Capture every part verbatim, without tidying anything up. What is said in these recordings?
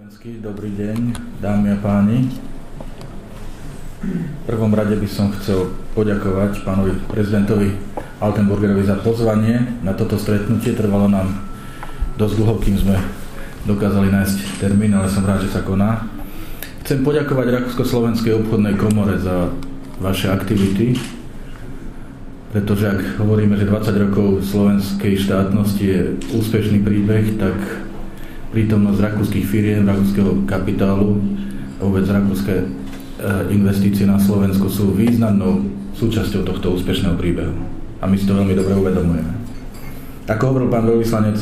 slovensky. Dobrý deň, dámy a páni. V prvom rade by som chcel poďakovať pánovi prezidentovi Altenburgerovi za pozvanie na toto stretnutie. Trvalo nám dosť dlho, kým sme dokázali nájsť termín, ale som rád, že sa koná. Chcem poďakovať Rakúsko-Slovenskej obchodnej komore za vaše aktivity, pretože ak hovoríme, že dvadsať rokov slovenskej štátnosti je úspešný príbeh, tak prítomnosť rakúskych firiem, rakúskeho kapitálu a vôbec rakúske investície na Slovensku sú významnou súčasťou tohto úspešného príbehu. A my si to veľmi dobre uvedomujeme. Ako hovoril pán veľvyslanec,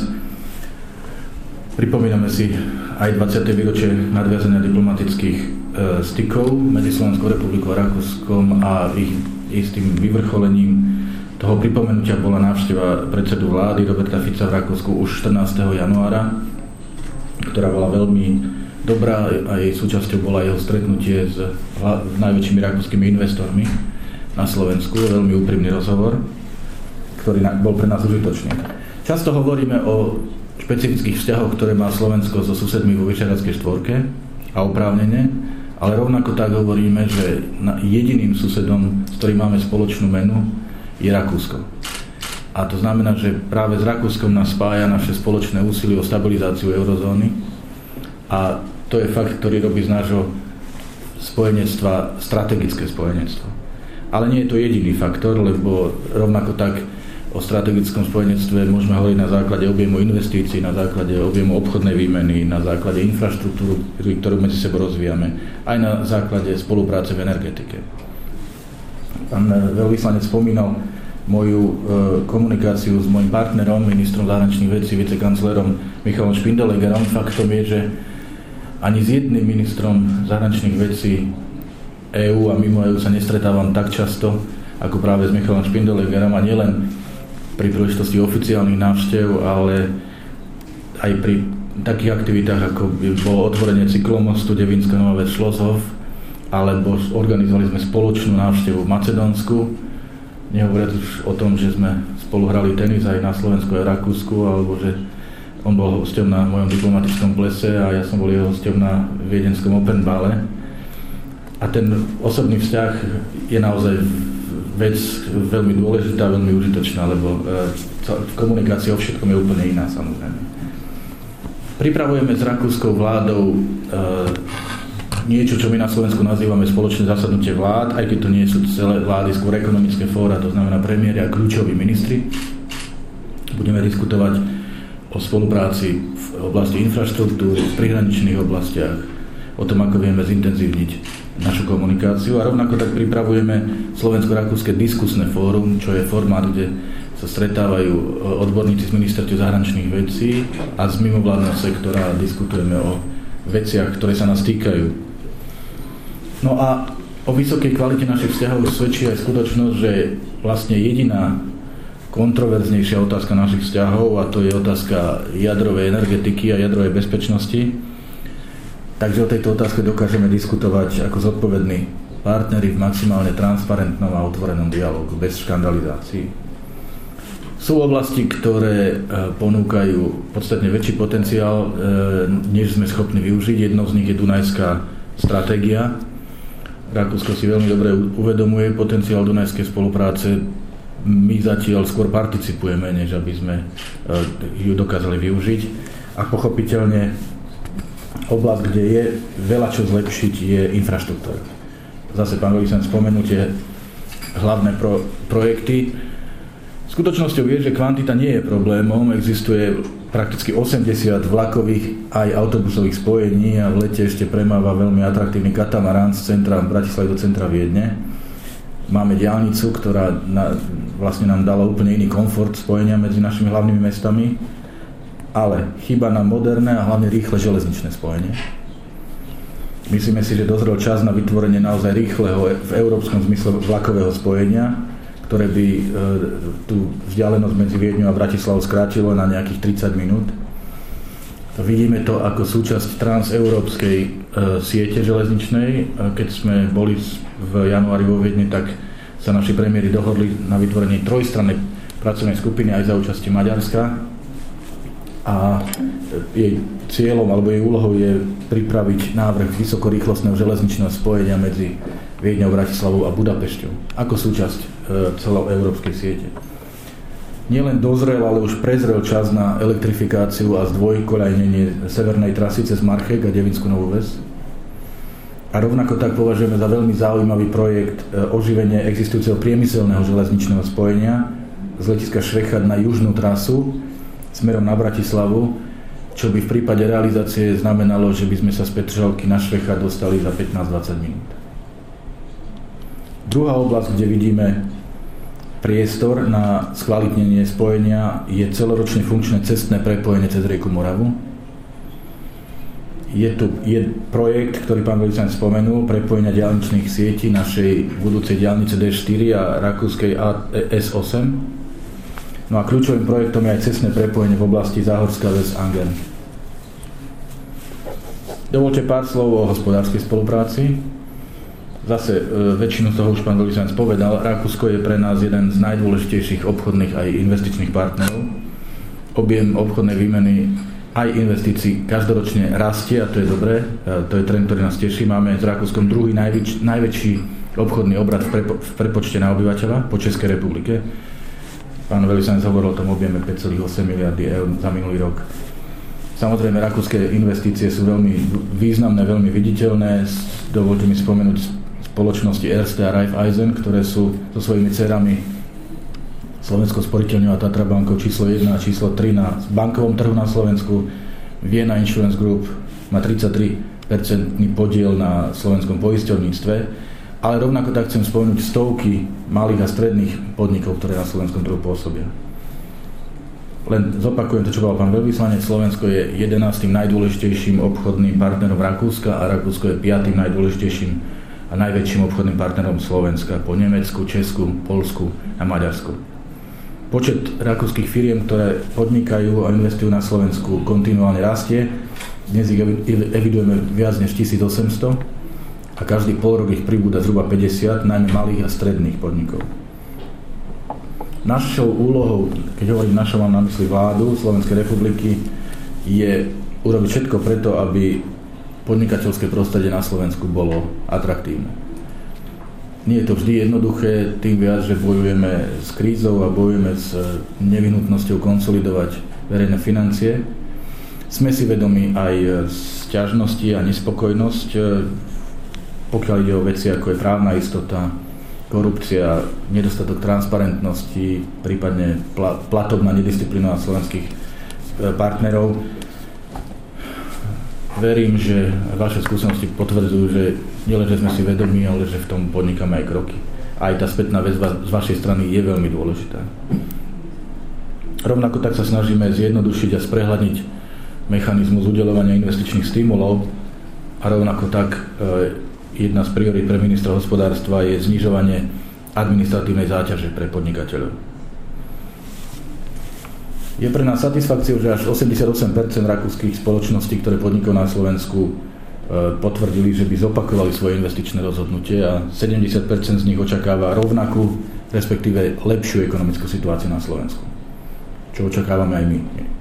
pripomíname si aj dvadsiate výročie nadviazania diplomatických e, stykov medzi Slovenskou republikou a Rakúskom a ich istým vyvrcholením toho pripomenutia bola návšteva predsedu vlády Roberta Fica v Rakúsku už štrnásteho januára, ktorá bola veľmi dobrá a jej súčasťou bola jeho stretnutie s, s najväčšími rakúskymi investormi na Slovensku. Veľmi úprimný rozhovor, ktorý bol pre nás užitočný. Často hovoríme o špecifických vzťahoch, ktoré má Slovensko so susedmi vo Vyšehradskej štvorke a oprávnene, ale rovnako tak hovoríme, že jediným susedom, s ktorým máme spoločnú menu, je Rakúsko. A to znamená, že práve s Rakúskom nás spája naše spoločné úsilie o stabilizáciu eurozóny a to je fakt, ktorý robí z nášho spojenectva strategické spojenectvo. Ale nie je to jediný faktor, lebo rovnako tak o strategickom spojenectve môžeme hovoriť na základe objemu investícií, na základe objemu obchodnej výmeny, na základe infraštruktúry, ktorú medzi sebou rozvíjame, aj na základe spolupráce v energetike. Pán veľvyslanec spomínal moju e, komunikáciu s môjim partnerom, ministrom zahraničných vecí, vicekanclerom Michalom Špindelegerom. Faktom je, že ani s jedným ministrom zahraničných vecí EÚ a mimo EÚ sa nestretávam tak často, ako práve s Michalom Špindelegerom, a nielen pri príležitosti oficiálnych návštev, ale aj pri takých aktivitách, ako bolo otvorenie cyklomostu Devínska Nová Ves Šloshof, alebo organizovali sme spoločnú návštevu v Macedónsku. Nehovoriac už o tom, že sme spolu hrali tenis aj na Slovensku a Rakúsku, alebo že on bol hosťom na mojom diplomatickom plese a ja som bol jeho hosťom na viedenskom Open Bale. A ten osobný vzťah je naozaj vec veľmi dôležitá, veľmi užitočná, lebo komunikácia o všetkom je úplne iná, samozrejme. Pripravujeme s rakúskou vládou niečo, čo my na Slovensku nazývame spoločné zasadnutie vlád, aj keď to nie sú celé vlády, skôr ekonomické fóra, to znamená premiéri a kľúčoví ministri. Budeme diskutovať o spolupráci v oblasti infraštruktúry, v prihraničných oblastiach, o tom, ako vieme zintenzívniť našu komunikáciu, a rovnako tak pripravujeme Slovensko-rakúske diskusné fórum, čo je formát, kde sa stretávajú odborníci z ministerstiev zahraničných vecí a z mimovládneho sektora a diskutujeme o veciach, ktoré sa nás týkajú. No a o vysokej kvalite našich vzťahov svedčí aj skutočnosť, že vlastne jediná kontroverznejšia otázka našich vzťahov, a to je otázka jadrovej energetiky a jadrovej bezpečnosti. Takže o tejto otázke dokážeme diskutovať ako zodpovední partneri v maximálne transparentnom a otvorenom dialógu, bez škandalizácií. Sú oblasti, ktoré ponúkajú podstatne väčší potenciál, než sme schopní využiť. Jednou z nich je Dunajská stratégia. Rakúsko si veľmi dobre uvedomuje potenciál Dunajskej spolupráce. My zatiaľ skôr participujeme, než aby sme ju dokázali využiť. A pochopiteľne oblasť, kde je veľa čo zlepšiť, je infraštruktúra. Zase pán veľvyslanec spomenul tie hlavné pro, projekty. Skutočnosťou je, že kvantita nie je problémom. Existuje prakticky osemdesiat vlakových aj autobusových spojení a v lete ešte premáva veľmi atraktívny katamarán z centra Bratislavy do centra Viedne. Máme diaľnicu, ktorá na, vlastne nám dala úplne iný komfort spojenia medzi našimi hlavnými mestami, ale chýba nám moderné a hlavne rýchle železničné spojenie. Myslíme si, že dozrel čas na vytvorenie naozaj rýchleho v európskom zmysle vlakového spojenia, ktoré by e, tú vzdialenosť medzi Viedňou a Bratislavou skrátilo na nejakých tridsať minút. Vidíme to ako súčasť transeurópskej e, siete železničnej. E, keď sme boli v januári vo Viedni, tak sa naši premiéri dohodli na vytvorení trojstrannej pracovnej skupiny aj za účasti Maďarska. a jej cieľom alebo jej úlohou je pripraviť návrh vysokorýchlostného železničného spojenia medzi Viedňou, Bratislavou a Budapešťou ako súčasť e, celoeurópskej siete. Nielen dozrel, ale už prezrel čas na elektrifikáciu a zdvojkoľajnenie severnej trasy cez Marchek a Devinskú Novú Ves. A rovnako tak považujeme za veľmi zaujímavý projekt e, oživenie existujúceho priemyselného železničného spojenia z letiska Švechat na južnú trasu smerom na Bratislavu, čo by v prípade realizácie znamenalo, že by sme sa z Petržalky na Švechat dostali za pätnásť dvadsať minút. Druhá oblasť, kde vidíme priestor na skvalitnenie spojenia, je celoročne funkčné cestné prepojenie cez rieku Moravu. Je tu je projekt, ktorý pán veľvyslanec spomenul, prepojenia diaľničných sietí našej budúcej diaľnice dé štyri a rakúskej es osem. No a kľúčovým projektom je aj cestné prepojenie v oblasti Záhorská Ves Angern. Dovoľte pár slov o hospodárskej spolupráci. Zase e, väčšinu z toho už pán veľvyslanec povedal. Rakúsko je pre nás jeden z najdôležitejších obchodných aj investičných partnerov. Objem obchodnej výmeny aj investícií každoročne rastie a to je dobré. E, to je trend, ktorý nás teší. Máme s Rakúskom druhý najväč- najväčší obchodný obrad v, prepo- v prepočte na obyvateľa po Českej republike. Pán veľvyslanec hovoril o tom objeme päť celá osem miliardy eur za minulý rok. Samozrejme, rakúske investície sú veľmi významné, veľmi viditeľné. Dovolte mi spomenúť spoločnosti Erste a Raiffeisen, ktoré sú so svojimi dcerami Slovenskou sporiteľňou a Tatra bankou číslo jeden a číslo tri na bankovom trhu na Slovensku. Vienna Insurance Group má tridsaťtri percent podiel na slovenskom poisťovníctve. Ale rovnako tak chcem spomenúť stovky malých a stredných podnikov, ktoré na slovenskom trhu pôsobia. Len zopakujem to, čo povedal pán veľvyslanec. Slovensko je jedenásty najdôležitejším obchodným partnerom Rakúska a Rakúsko je piatym najdôležitejším a najväčším obchodným partnerom Slovenska po Nemecku, Česku, Poľsku a Maďarsku. Počet rakúskych firiem, ktoré podnikajú a investujú na Slovensku, kontinuálne rastie. Dnes ich evidujeme viac než tisícosemsto. A každý pol rok ich pribúda zhruba päťdesiat, najmä malých a stredných podnikov. Našou úlohou, keď hovorím našou, mám na mysli vládu Slovenskej republiky, je urobiť všetko preto, aby podnikateľské prostredie na Slovensku bolo atraktívne. Nie je to vždy jednoduché, tým viac, že bojujeme s krízou a bojujeme s nevyhnutnosťou konsolidovať verejné financie. Sme si vedomi aj sťažnosti a nespokojnosť, pokiaľ ide o veci ako je právna istota, korupcia, nedostatok transparentnosti, prípadne platobná nedisciplína slovenských partnerov. Verím, že vaše skúsenosti potvrdzujú, že nielen, že sme si vedomí, ale že v tom podnikáme aj kroky. Aj tá spätná väzba z vašej strany je veľmi dôležitá. Rovnako tak sa snažíme zjednodušiť a sprehľadniť mechanizmus udeľovania investičných stimulov a rovnako tak jedna z priorít pre ministra hospodárstva je znižovanie administratívnej záťaže pre podnikateľov. Je pre nás satisfakciou, že až osemdesiatosem percent rakúskych spoločností, ktoré podnikajú na Slovensku, potvrdili, že by zopakovali svoje investičné rozhodnutie a sedemdesiat percent z nich očakáva rovnakú, respektíve lepšiu ekonomickú situáciu na Slovensku. Čo očakávame aj my.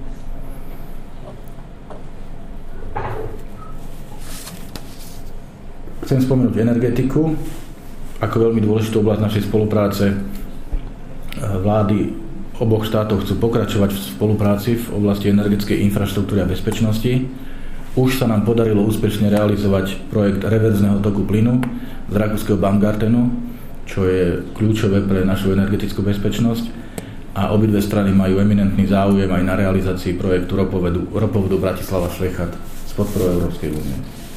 Chcem spomenúť energetiku ako veľmi dôležitú oblasť našej spolupráce. Vlády oboch štátov chcú pokračovať v spolupráci v oblasti energetickej infraštruktúry a bezpečnosti. Už sa nám podarilo úspešne realizovať projekt reverzného toku plynu z rakúskeho Baumgartenu, čo je kľúčové pre našu energetickú bezpečnosť. A obidve strany majú eminentný záujem aj na realizácii projektu ropovodu, ropovodu Bratislava-Švechat s podporou Európskej únie.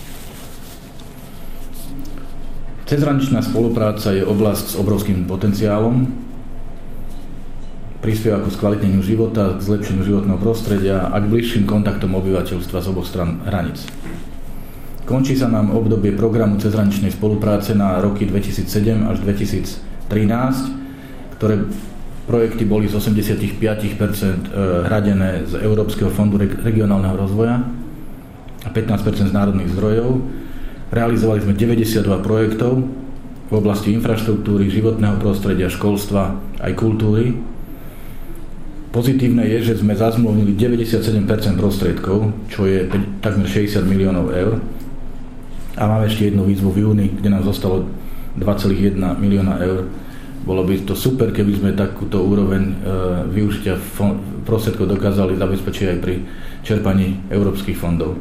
Cezhraničná spolupráca je oblasť s obrovským potenciálom, prispieva ku skvalitneniu života, k zlepšeniu životného prostredia a k bližším kontaktom obyvateľstva z oboch stran hraníc. Končí sa nám obdobie programu cezhraničnej spolupráce na roky dvetisícsedem až dvetisíctrinásť, ktoré projekty boli z osemdesiatpäť percent hradené z Európskeho fondu regionálneho rozvoja a pätnásť percent z národných zdrojov. Realizovali sme deväťdesiatdva projektov v oblasti infraštruktúry, životného prostredia, školstva aj kultúry. Pozitívne je, že sme zazmluvnili deväťdesiatsedem percent prostriedkov, čo je takmer šesťdesiat miliónov eur. A máme ešte jednu výzvu v júni, kde nám zostalo dva celé jedna milióna eur. Bolo by to super, keby sme takúto úroveň e, využitia fond, prostriedkov dokázali zabezpečiť aj pri čerpaní európskych fondov.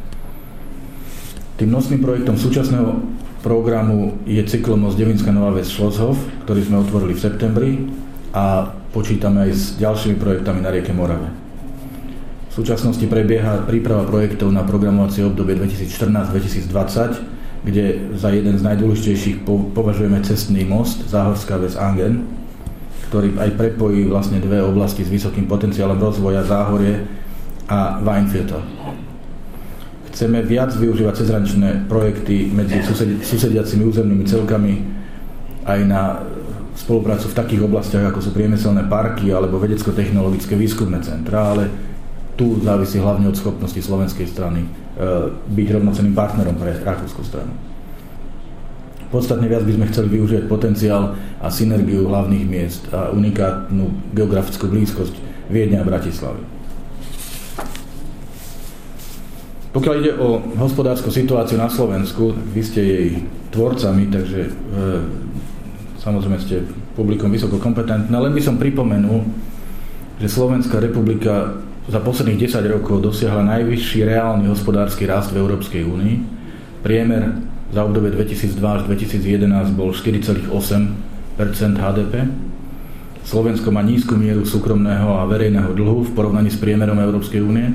Tým nosným projektom súčasného programu je cyklomost Devinská Nová Ves Schlosshof, ktorý sme otvorili v septembri a počítame aj s ďalšími projektami na rieke Morave. V súčasnosti prebieha príprava projektov na programovacie obdobie dvetisícštrnásť dvetisícdvadsať, kde za jeden z najdôležitejších považujeme cestný most Záhorská Ves Angen, ktorý aj prepojí vlastne dve oblasti s vysokým potenciálom rozvoja, Záhorie a Weinviertel. Chceme viac využívať cezhraničné projekty medzi susediacimi územnými celkami aj na spoluprácu v takých oblastiach, ako sú priemyselné parky alebo vedecko-technologické výskumné centrá, ale tu závisí hlavne od schopnosti slovenskej strany e, byť rovnocenným partnerom pre rakúsku stranu. Podstatne viac by sme chceli využiť potenciál a synergiu hlavných miest a unikátnu geografickú blízkosť Viedňa a Bratislavy. Pokiaľ ide o hospodársku situáciu na Slovensku, vy ste jej tvorcami, takže e, samozrejme ste publikom vysoko kompetentné, len by som pripomenul, že Slovenská republika za posledných desať rokov dosiahla najvyšší reálny hospodársky rast v Európskej únii. Priemer za obdobie dvetisícdva až dvetisícjedenásť bol štyri celé osem percent há dé pé. Slovensko má nízku mieru súkromného a verejného dlhu v porovnaní s priemerom Európskej únie.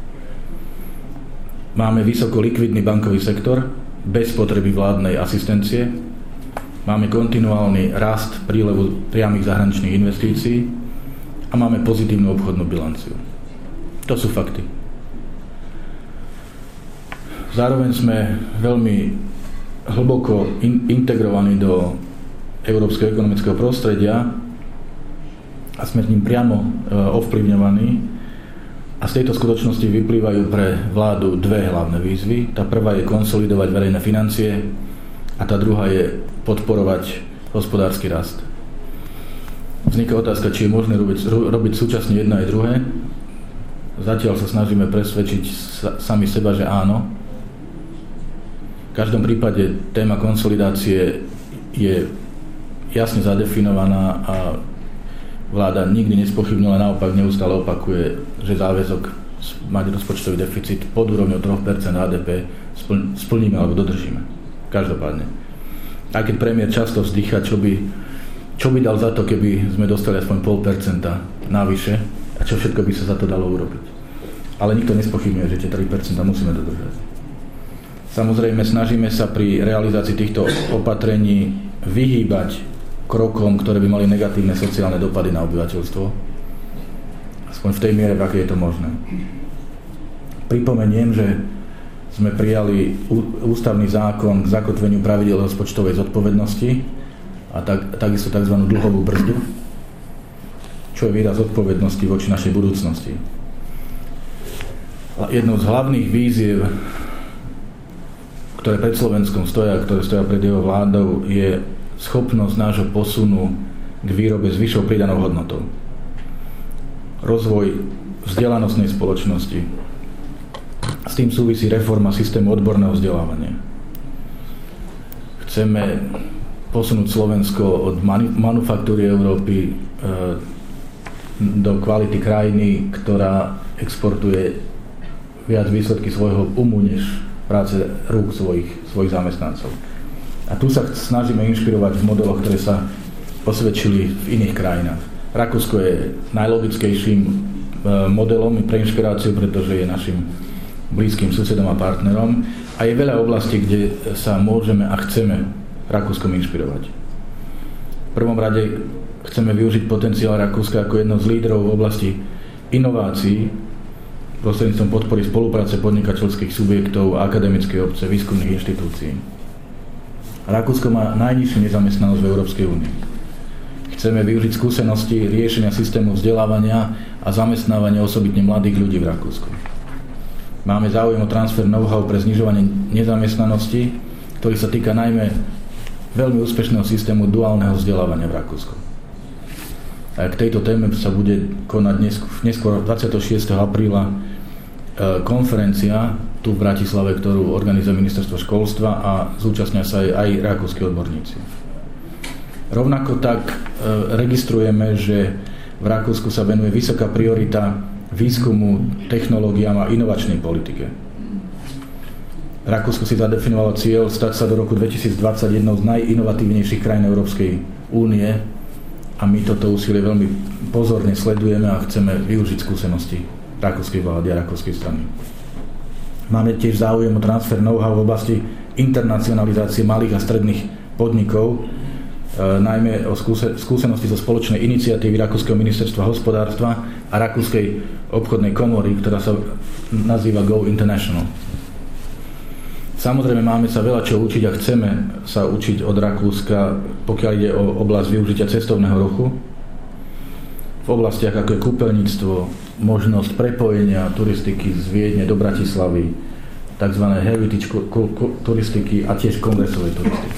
Máme vysoko likvidný bankový sektor bez potreby vládnej asistencie. Máme kontinuálny rast prílevu priamych zahraničných investícií a máme pozitívnu obchodnú bilanciu. To sú fakty. Zároveň sme veľmi hlboko in- integrovaní do európskeho ekonomického prostredia a sme s ním priamo e, ovplyvňovaní. A z tejto skutočnosti vyplývajú pre vládu dve hlavné výzvy. Tá prvá je konsolidovať verejné financie a tá druhá je podporovať hospodársky rast. Vzniká otázka, či je možné robiť, robiť súčasne jedno aj druhé. Zatiaľ sa snažíme presvedčiť sa, sami seba, že áno. V každom prípade téma konsolidácie je jasne zadefinovaná a vláda nikdy nespochybnila, naopak neustále opakuje, že záväzok mať rozpočtový deficit pod úrovňou tri percentá há dé pé spl- splníme alebo dodržíme. Každopádne. Aj keď premiér často vzdycha, čo by, čo by dal za to, keby sme dostali aspoň pol percenta navyše a čo všetko by sa za to dalo urobiť. Ale nikto nespochybňuje, že tie tri percentá musíme dodržať. Samozrejme, snažíme sa pri realizácii týchto opatrení vyhýbať krokom, ktoré by mali negatívne sociálne dopady na obyvateľstvo. Aspoň v tej miere, v akej je to možné. Pripomeniem, že sme prijali ústavný zákon k zakotveniu pravidiel rozpočtovej zodpovednosti a tak, takisto tzv. Dlhovú brzdu, čo je výraz zodpovednosti voči našej budúcnosti. Jednou z hlavných víziev, ktoré pred Slovenskom stoja, ktoré stoja pred jeho vládou, je schopnosť nášho posunu k výrobe s vyššou pridanou hodnotou. Rozvoj vzdelanostnej spoločnosti. S tým súvisí reforma systému odborného vzdelávania. Chceme posunúť Slovensko od manu- manufaktúry Európy e, do kvality krajiny, ktorá exportuje viac výsledky svojho umu, než práce rúk svojich, svojich zamestnancov. A tu sa snažíme inšpirovať v modeloch, ktoré sa osvedčili v iných krajinách. Rakúsko je najlogickejším modelom pre inšpiráciu, pretože je našim blízkym susedom a partnerom a je veľa oblastí, kde sa môžeme a chceme Rakúskom inšpirovať. V prvom rade chceme využiť potenciál Rakúska ako jedno z lídrov v oblasti inovácií prostredníctvom podpory spolupráce podnikateľských subjektov a akademickej obce, výskumných inštitúcií. Rakúsko má najnižšiu nezamestnanosť v Európskej únii. Chceme využiť skúsenosti riešenia systému vzdelávania a zamestnávania osobitne mladých ľudí v Rakúsku. Máme záujem o transfer know-how pre znižovanie nezamestnanosti, ktorý sa týka najmä veľmi úspešného systému duálneho vzdelávania v Rakúsku. K tejto téme sa bude konať neskôr dvadsiateho šiesteho apríla konferencia tu v Bratislave, ktorú organizuje Ministerstvo školstva a zúčastnia sa aj, aj rakúski odborníci. Rovnako tak registrujeme, že v Rakúsku sa venuje vysoká priorita výskumu, technológiám a inovačnej politike. Rakúsko si zadefinovalo cieľ stať sa do roku dvetisícdvadsať jednou z najinovatívnejších krajín Európskej únie a my toto úsilie veľmi pozorne sledujeme a chceme využiť skúsenosti rakúskej vlády a rakúskej strany. Máme tiež záujem o transfer know-how v oblasti internacionalizácie malých a stredných podnikov, e, najmä o skúse, skúsenosti zo spoločnej iniciatívy Rakúskeho ministerstva hospodárstva a Rakúskej obchodnej komory, ktorá sa nazýva Go International. Samozrejme, máme sa veľa čo učiť a chceme sa učiť od Rakúska, pokiaľ ide o oblasť využitia cestovného ruchu. V oblastiach ako je kúpeľníctvo, možnosť prepojenia turistiky z Viedne do Bratislavy, tzv. Heritage turistiky a tiež kongresovej turistiky.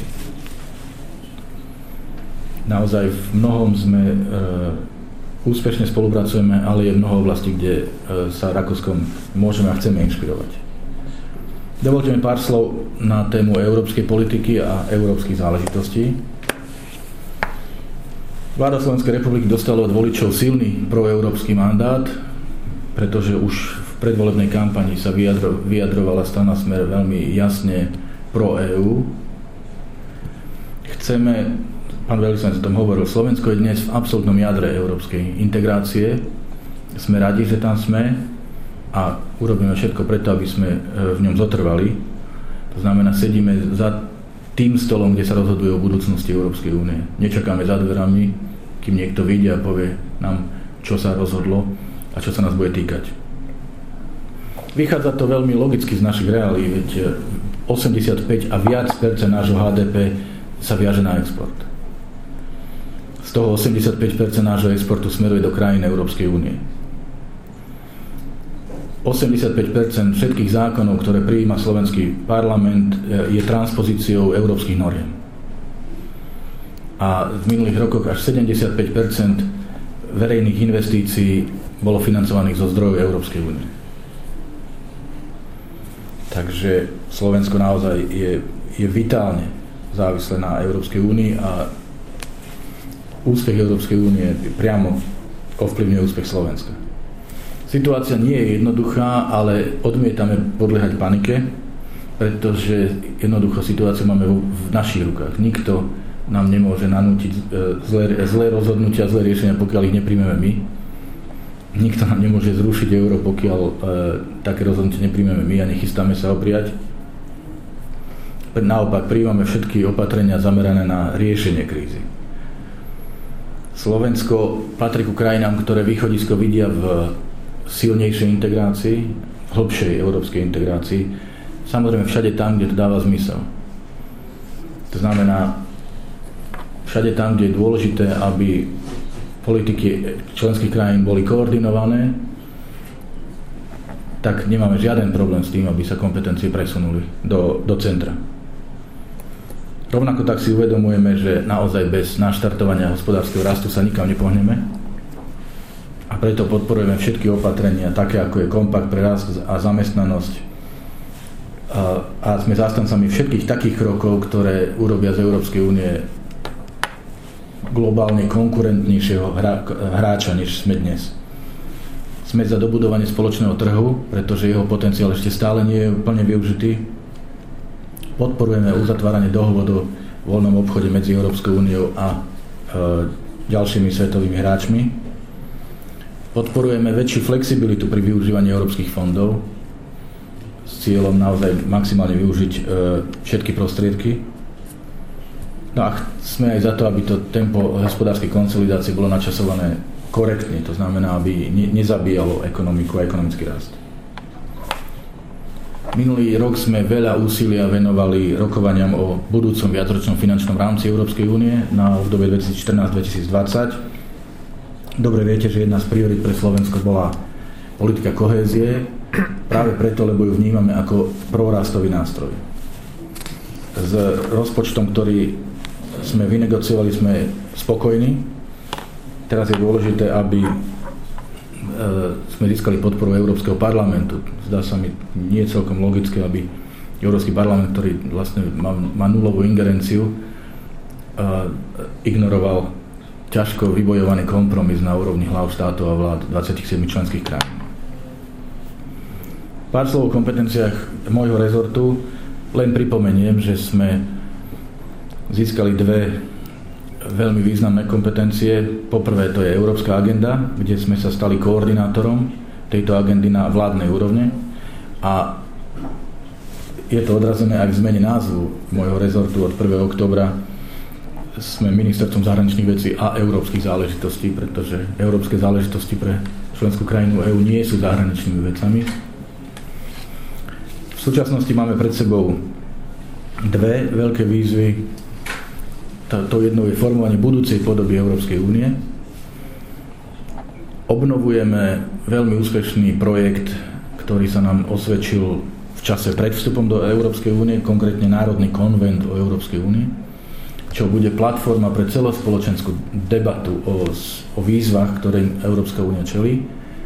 Naozaj v mnohom sme e, úspešne spolupracujeme, ale je mnoho oblastí, kde e, sa Rakúskom môžeme a chceme inšpirovať. Dovolte mi pár slov na tému európskej politiky a európskych záležitostí. Vláda Slovenskej republiky dostala od voličov silný proeurópsky mandát, pretože už v predvolebnej kampani sa vyjadro, vyjadrovala strana Smer veľmi jasne pro é ú. Chceme, pán veľvyslanec o tom hovoril, Slovensko je dnes v absolútnom jadre európskej integrácie. Sme radi, že tam sme a urobíme všetko preto, aby sme v ňom zotrvali. To znamená, sedíme za tým stolom, kde sa rozhoduje o budúcnosti Európskej únie. Nečakáme za dverami, kým niekto vyjde a povie nám, čo sa rozhodlo a čo sa nás bude týkať. Vychádza to veľmi logicky z našich reálí, veď osemdesiatpäť a viac percent nášho há dé pé sa viaže na export. Z toho osemdesiatpäť percent nášho exportu smeruje do krajín Európskej únie. osemdesiatpäť percent všetkých zákonov, ktoré prijíma slovenský parlament, je transpozíciou európskych noriem. A v minulých rokoch až sedemdesiatpäť percent verejných investícií bolo financovaných zo zdrojov Európskej únie. Takže Slovensko naozaj je, je vitálne závislé na Európskej únii a úspech Európskej únie priamo ovplyvňuje úspech Slovenska. Situácia nie je jednoduchá, ale odmietame podliehať panike, pretože jednoducho situáciu máme v našich rukách. Nikto nám nemôže nanútiť zlé, zlé rozhodnutia, zlé riešenia, pokiaľ ich nepríjmeme my. Nikto nám nemôže zrušiť euro, pokiaľ e, také rozhodnutie nepríjmeme my a nechystáme sa ho prijať. Naopak, prijímame všetky opatrenia zamerané na riešenie krízy. Slovensko patrí ku krajinám, ktoré východisko vidia v silnejšej integrácii, hlbšej európskej integrácii, samozrejme všade tam, kde to dáva zmysel. To znamená, všade tam, kde je dôležité, aby politiky členských krajín boli koordinované, tak nemáme žiaden problém s tým, aby sa kompetencie presunuli do, do centra. Rovnako tak si uvedomujeme, že naozaj bez naštartovania hospodárskeho rastu sa nikam nepohneme. A preto podporujeme všetky opatrenia, také ako je kompakt pre rast a zamestnanosť. A, a sme zástancami všetkých takých krokov, ktoré urobia z Európskej únie globálne konkurentnejšieho hra, hráča, než sme dnes. Sme za dobudovanie spoločného trhu, pretože jeho potenciál ešte stále nie je plne využitý. Podporujeme uzatváranie dohôd o voľnom obchode medzi Európskou úniou a e, ďalšími svetovými hráčmi. Podporujeme väčšiu flexibilitu pri využívaní európskych fondov s cieľom naozaj maximálne využiť e, všetky prostriedky. No a sme aj za to, aby to tempo hospodárskej konsolidácie bolo načasované korektne, to znamená, aby ne, nezabíjalo ekonomiku a ekonomický rast. Minulý rok sme veľa úsilia venovali rokovaniam o budúcom viacročnom finančnom rámci Európskej únie na obdobie dvetisícštrnásť dvetisícdvadsať. Dobre viete, že jedna z priorít pre Slovensko bola politika kohézie, práve preto, lebo ju vnímame ako prorastový nástroj. S rozpočtom, ktorý sme vynegociovali, sme spokojní. teraz je dôležité, aby sme získali podporu Európskeho parlamentu. Zdá sa mi nie celkom logické, aby Európsky parlament, ktorý vlastne má, má nulovú ingerenciu, ignoroval ťažko vybojovaný kompromis na úrovni hlav štátov a vlád dvadsaťsedem členských krajín. Pár slov o kompetenciách môjho rezortu. Len pripomeniem, že sme získali dve veľmi významné kompetencie. Poprvé to je Európska agenda, kde sme sa stali koordinátorom tejto agendy na vládnej úrovne a je to odrazené aj v zmene názvu môjho rezortu. Od prvého októbra sme ministerstvom zahraničných vecí a európskych záležitostí, pretože európske záležitosti pre členskú krajinu EÚ nie sú zahraničnými vecami. V súčasnosti máme pred sebou dve veľké výzvy. To jedno je formovanie budúcej podoby Európskej únie. Obnovujeme veľmi úspešný projekt, ktorý sa nám osvedčil v čase pred vstupom do Európskej únie, konkrétne Národný konvent o Európskej únie, čo bude platforma pre celospoločenskú debatu o, o výzvach, ktorým Európska únia čelí,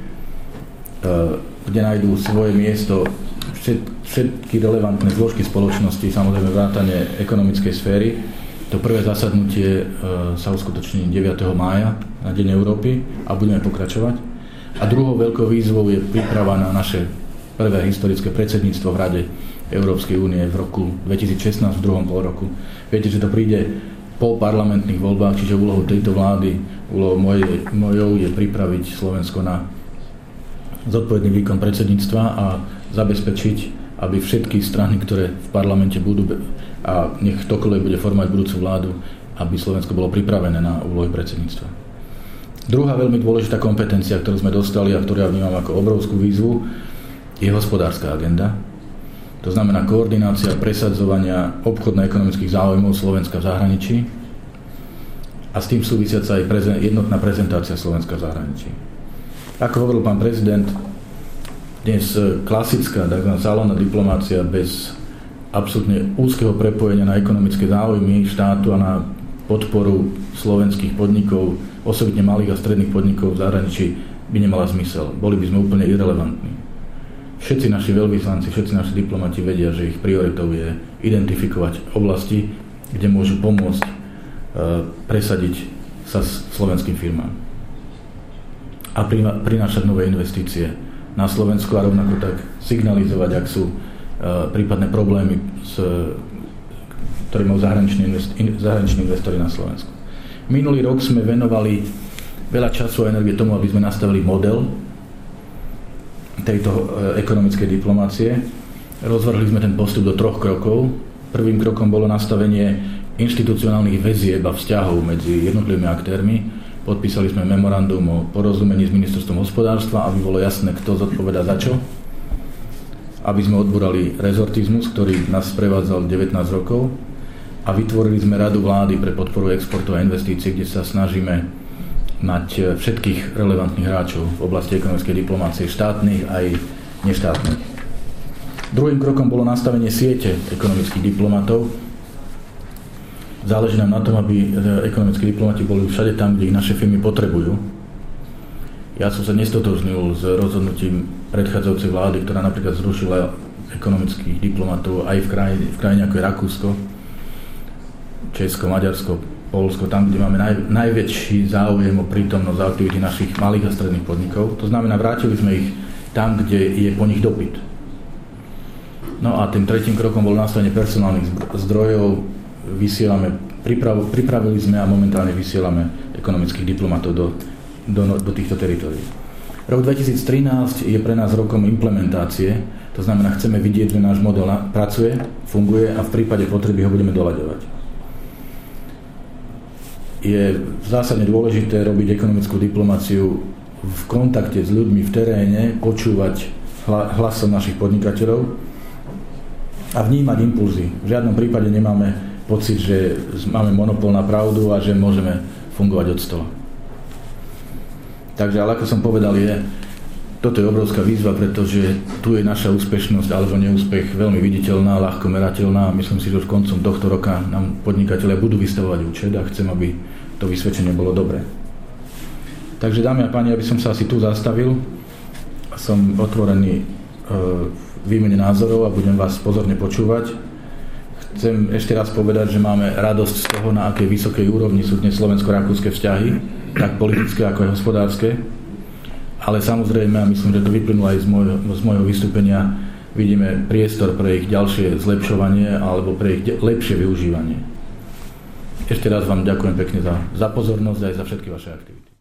kde nájdú svoje miesto všetky relevantné zložky spoločnosti, samozrejme vrátane ekonomickej sféry. To prvé zasadnutie sa uskutoční deviateho mája na Deň Európy a budeme pokračovať. A druhou veľkou výzvou je príprava na naše prvé historické predsedníctvo v Rade Európskej únie v roku dvetisícšestnásť, v druhom pol roku. Viete, že to príde po parlamentných voľbách, čiže úlohou tejto vlády, úlohou mojej, mojou je pripraviť Slovensko na zodpovedný výkon predsedníctva a zabezpečiť, aby všetky strany, ktoré v parlamente budú a nech ktokoľvek bude formovať budúcu vládu, aby Slovensko bolo pripravené na úlohy predsedníctva. Druhá veľmi dôležitá kompetencia, ktorú sme dostali a ktorú ja vnímam ako obrovskú výzvu, je hospodárska agenda. To znamená koordinácia presadzovania obchodno-ekonomických záujmov Slovenska v zahraničí a s tým súvisiaca aj jednotná prezentácia Slovenska v zahraničí. Ako hovoril pán prezident, dnes klasická tzv. Salónna diplomácia bez absolútne úzkeho prepojenia na ekonomické záujmy štátu a na podporu slovenských podnikov, osobitne malých a stredných podnikov v zahraničí, by nemala zmysel. Boli by sme úplne irelevantní. Všetci naši veľvyslanci, všetci naši diplomati vedia, že ich prioritou je identifikovať oblasti, kde môžu pomôcť e, presadiť sa s slovenským firmám a prinášať nové investície na Slovensku a rovnako tak signalizovať, ak sú e, prípadné problémy, s, ktoré majú zahraniční, invest, in, zahraniční investori na Slovensku. Minulý rok sme venovali veľa času a energie tomu, aby sme nastavili model tejto e, ekonomickej diplomácie. Rozvrhli sme ten postup do troch krokov. Prvým krokom bolo nastavenie inštitucionálnych väzieb a vzťahov medzi jednotlivými aktérmi. Podpísali sme memorandum o porozumení s ministerstvom hospodárstva, aby bolo jasné, kto zodpovedá za čo. Aby sme odbúrali rezortizmus, ktorý nás sprevádzal devätnásť rokov. A vytvorili sme Radu vlády pre podporu exportu a investícií, kde sa snažíme mať všetkých relevantných hráčov v oblasti ekonomickej diplomácie, štátnych aj neštátnych. Druhým krokom bolo nastavenie siete ekonomických diplomatov. Záleží nám na tom, aby ekonomickí diplomati boli všade tam, kde ich naše firmy potrebujú. Ja som sa nestotožnil s rozhodnutím predchádzajúcej vlády, ktorá napríklad zrušila ekonomických diplomatov aj v krajine, v krajine ako je Rakúsko, Česko, Maďarsko, Poľsko, tam, kde máme naj, najväčší záujem o prítomnosť a aktivity našich malých a stredných podnikov. To znamená, vrátili sme ich tam, kde je po nich dopyt. No a tým tretím krokom bolo nastavenie personálnych zdrojov. Vysielame, priprav, pripravili sme a momentálne vysielame ekonomických diplomatov do, do, do týchto teritórií. Rok dvetisíctrinásť je pre nás rokom implementácie, to znamená, chceme vidieť, že náš model pracuje, funguje a v prípade potreby ho budeme doľaďovať. Je zásadne dôležité robiť ekonomickú diplomáciu v kontakte s ľuďmi v teréne, počúvať hlasom našich podnikateľov a vnímať impulzy. V žiadnom prípade nemáme pocit, že máme monopol na pravdu a že môžeme fungovať od stola. Takže, ale ako som povedal, je, toto je obrovská výzva, pretože tu je naša úspešnosť alebo neúspech veľmi viditeľná, ľahko merateľná a myslím si, že už koncom tohto roka nám podnikatelia budú vystavovať účet a chcem, aby to vysvedčenie bolo dobré. Takže dámy a páni, aby som sa asi tu zastavil, som otvorený e, výmene názorov a budem vás pozorne počúvať. Chcem ešte raz povedať, že máme radosť z toho, na akej vysokej úrovni sú dnes slovensko-rakúske vzťahy, tak politické ako aj hospodárske. Ale samozrejme, a myslím, že to vyplynulo aj z môjho, z môjho vystúpenia, vidíme priestor pre ich ďalšie zlepšovanie alebo pre ich lepšie využívanie. Ešte raz vám ďakujem pekne za, za pozornosť aj za všetky vaše aktivity.